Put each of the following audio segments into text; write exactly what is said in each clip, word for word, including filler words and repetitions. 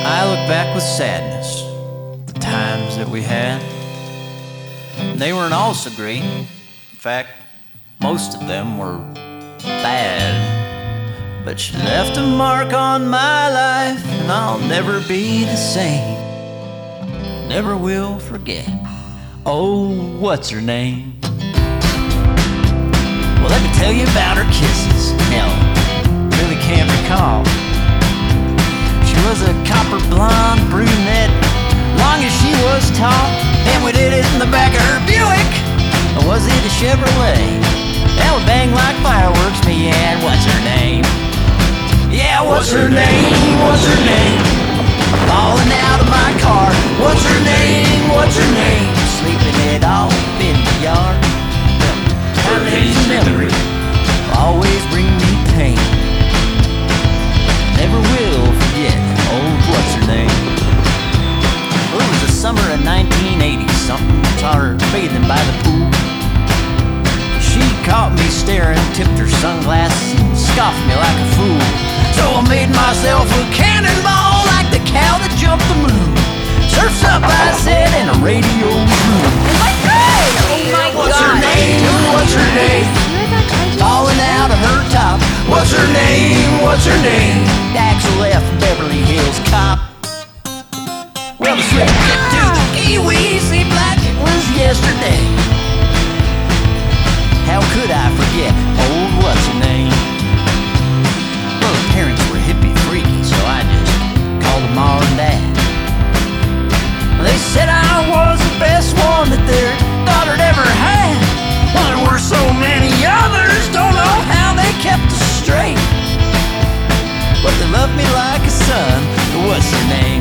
I look back with sadness, the times that we had. They weren't all so great. In fact, most of them were bad. But she left a mark on my life, and I'll never be the same. Never will forget. Oh, what's her name? Well, let me tell you about her kisses. Hell, really can't recall. She was a copper blonde brunette, long as she was tall. And we did it in the back of her Buick. Or was it a Chevrolet? That would bang like fireworks, me and what's her name? Yeah, what's her name? What's her name? Falling out of my car. What's her name? What's her name? Sleeping it off in the yard. Her hazy memory always bring me pain. Never will forget. Oh, what's her name? Well, it was the summer of nineteen eighty. Something saw her bathing by the pool. She caught me staring, tipped her sunglasses, and scoffed me like a fool. So I made myself a cannonball like the cow that jumped the moon. Surf's up, I said, and the radio grew. Oh my God! Oh my What's God! her name? What's her name? Falling out of her top. What's her name? What's her name? Axel F. Beverly Hills Cop. Well, the trip to the Kiwi seemed like it was yesterday. How could I forget old what's her name? Well, her parents were hippie freaky, so I just called them mom and dad. They said I was the best one that their daughter ever had. Well, there were so many others, don't know how they kept us straight. But they loved me like a son. What's her name?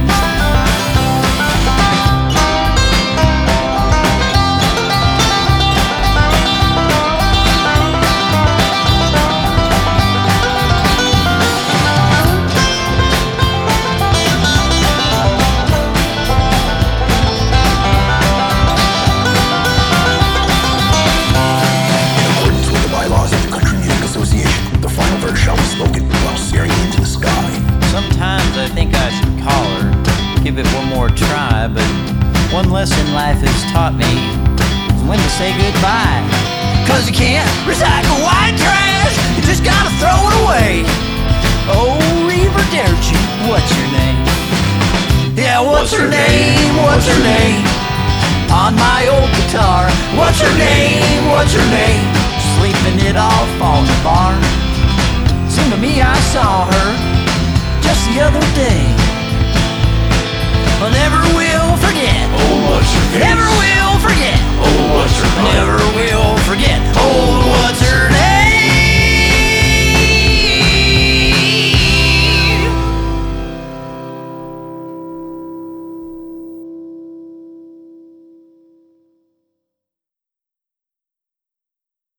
Sometimes I think I should call her, give it one more try. But one lesson life has taught me is when to say goodbye. Cause you can't recycle white trash, you just gotta throw it away. Oh, Arrivederci, what's your name? Yeah, what's, what's her name? name? What's her name? On my old guitar. What's her name? What's her name? Sleeping it off on the bar. Seemed to me I saw her just the other day.